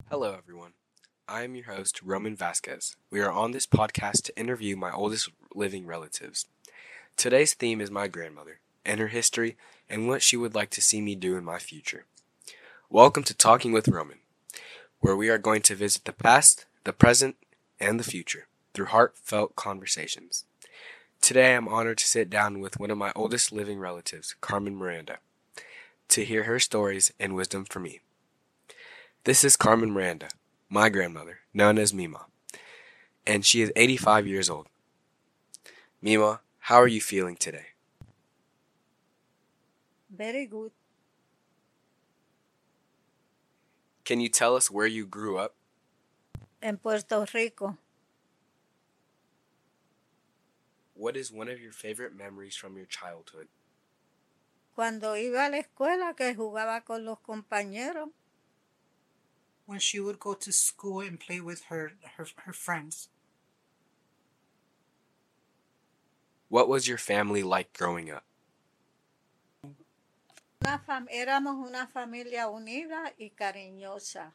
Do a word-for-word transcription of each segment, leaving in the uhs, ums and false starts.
Hello, everyone. I am your host, Roman Vasquez. We are on this podcast to interview my oldest living relatives. Today's theme is my grandmother and her history and what she would like to see me do in my future. Welcome to Talking with Roman, where we are going to visit the past, the present, and the future through heartfelt conversations. Today, I'm honored to sit down with one of my oldest living relatives, Carmen Miranda, to hear her stories and wisdom for me. This is Carmen Miranda, my grandmother, known as Mima, and she is eighty-five years old. Mima, how are you feeling today? Very good. Can you tell us where you grew up? En Puerto Rico, What is one of your favorite memories from your childhood? cuando iba a la escuela que jugaba con los compañeros, When she would go to school and play with her, her, her friends. What was your family like growing up? una fam- éramos una familia unida y cariñosa.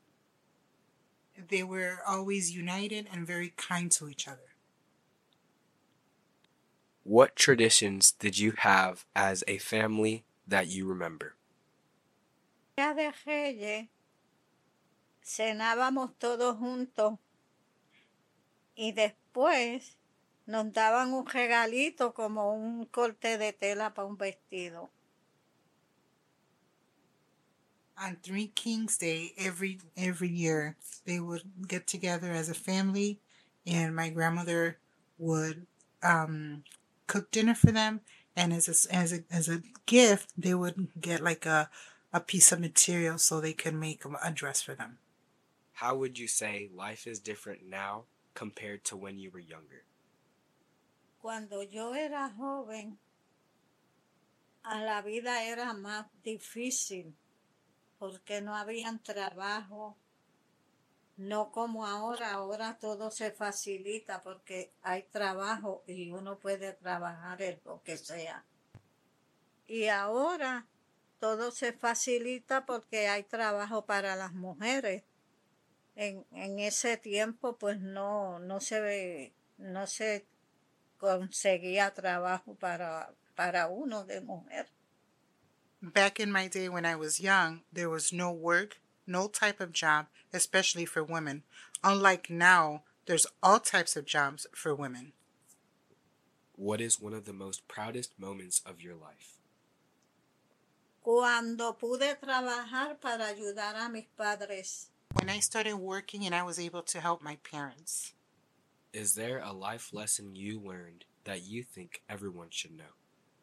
They were always united and very kind to each other. What traditions did you have as a family that you remember? Día de Reyes, cenábamos todos juntos y después nos daban un regalito como un corte de tela para un vestido. On Three Kings Day, every every year, they would get together as a family, and my grandmother would um, cook dinner for them. And as a, as a as a gift, they would get like a a piece of material so they could make a dress for them. How would you say life is different now compared to when you were younger? Cuando yo era joven, a la vida era más difícil porque no habían trabajo, no como ahora, ahora todo se facilita porque hay trabajo y uno puede trabajar en lo que sea. Y ahora todo se facilita porque hay trabajo para las mujeres. En, en ese tiempo pues no, no se ve, no se conseguía trabajo para, para uno de mujer. Back in my day when I was young, there was no work, no type of job, especially for women. Unlike now, there's all types of jobs for women. What is one of the most proudest moments of your life? Cuando pude trabajar para ayudar a mis padres. When I started working and I was able to help my parents. Is there a life lesson you learned that you think everyone should know?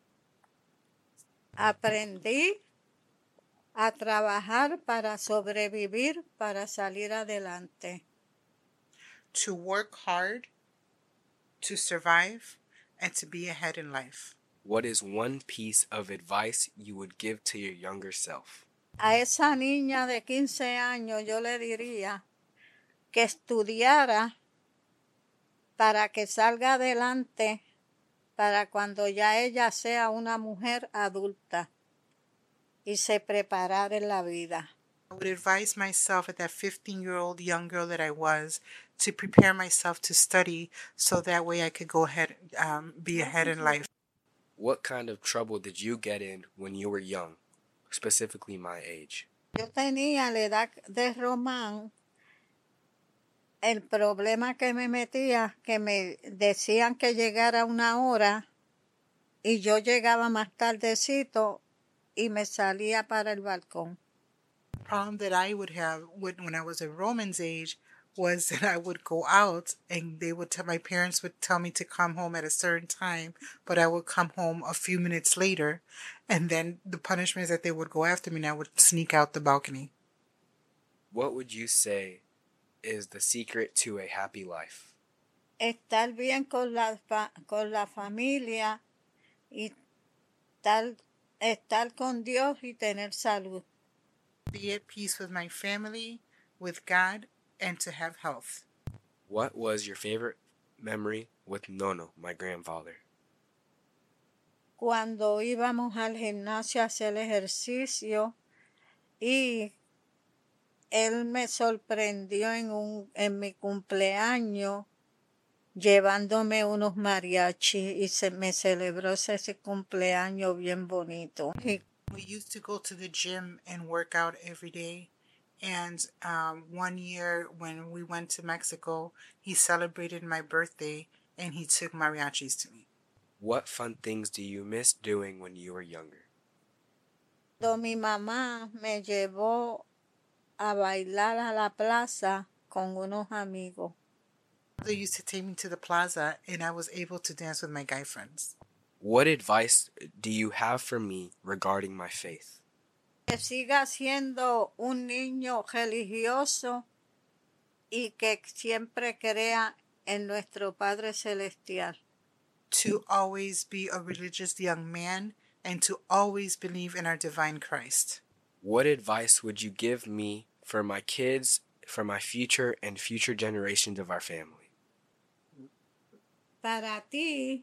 Aprendí a trabajar para sobrevivir, para salir adelante. To work hard, to survive, and to be ahead in life. What is one piece of advice you would give to your younger self? A esa niña de quince años yo le diría que estudiara para que salga adelante para cuando ya ella sea una mujer adulta y se preparara en la vida. I would advise myself at that fifteen-year-old young girl that I was to prepare myself to study so that way I could go ahead, um, be ahead in life. What kind of trouble did you get in when you were young, specifically my age? Yo tenía la edad de Román. El problema que me metía, que me decían que llegara una hora y yo llegaba más tardecito y me salía para el balcón. The problem that I would have when, when I was a Roman's age was that I would go out and they would tell, my parents would tell me to come home at a certain time, but I would come home a few minutes later, and then the punishment is that they would go after me and I would sneak out the balcony. What would you say is the secret to a happy life? Estar bien con la, fa- con la familia y estar, estar con Dios y tener salud. Be at peace with my family, with God, and to have health. What was your favorite memory with Nono, my grandfather? Cuando íbamos al gimnasio a hacer ejercicio y él me sorprendió en, un, en mi cumpleaños llevándome unos mariachis y se me celebró ese cumpleaños bien bonito. Y We used to go to the gym and work out every day. And um, one year when we went to Mexico, he celebrated my birthday and he took mariachis to me. What fun things do you miss doing when you were younger? cuando mi mamá me llevó a bailar a la plaza con unos amigos. They used to take me to the plaza and I was able to dance with my guy friends. What advice do you have for me regarding my faith? Que siga siendo un niño religioso y que siempre crea en nuestro Padre Celestial. To always be a religious young man and to always believe in our divine Christ. What advice would you give me for my kids, for my future and future generations of our family? Para ti,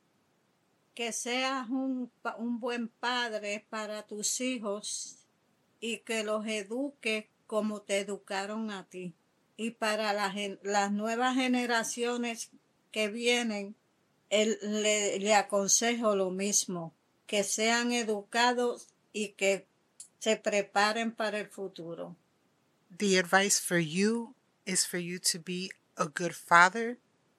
que seas un, un buen padre para tus hijos y que los eduques como te educaron a ti. Y para la, las nuevas generaciones que vienen, él, le, le aconsejo lo mismo, que sean educados y que se preparen para el futuro. The advice for you is for you to be a good father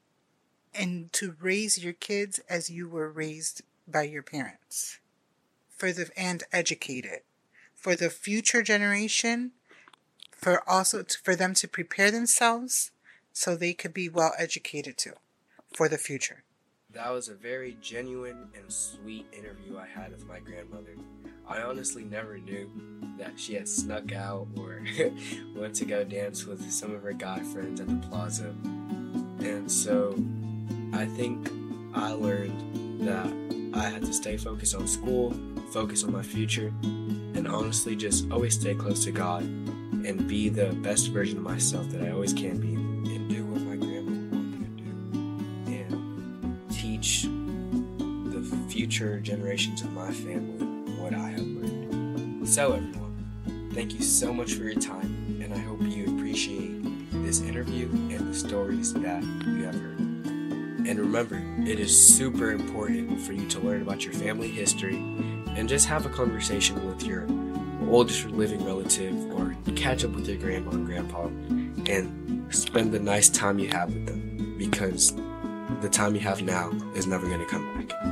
and to raise your kids as you were raised by your parents. For the and educated. For the future generation, for also to, for them to prepare themselves so they could be well educated too for the future. That was a very genuine and sweet interview I had with my grandmother. I honestly never knew that she had snuck out or went to go dance with some of her guy friends at the plaza. And so I think I learned that I had to stay focused on school, focus on my future, and honestly just always stay close to God and be the best version of myself that I always can be and do what my grandma wanted me to do and teach the future generations of my family what I have learned. So everyone, thank you so much for your time, and I hope you appreciate this interview and the stories that you have heard. And remember, it is super important for you to learn about your family history and just have a conversation with your oldest living relative or catch up with your grandma and grandpa and spend the nice time you have with them, because the time you have now is never going to come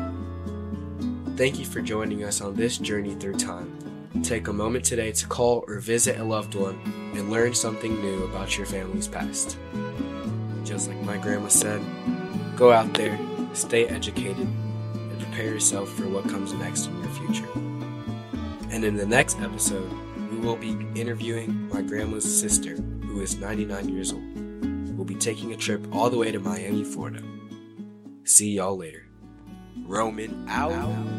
back. Thank you for joining us on this journey through time. Take a moment today to call or visit a loved one and learn something new about your family's past. Just like my grandma said, go out there, stay educated, and prepare yourself for what comes next in your future. And in the next episode, we will be interviewing my grandma's sister, who is ninety-nine years old. We'll be taking a trip all the way to Miami, Florida. See y'all later. Roman out.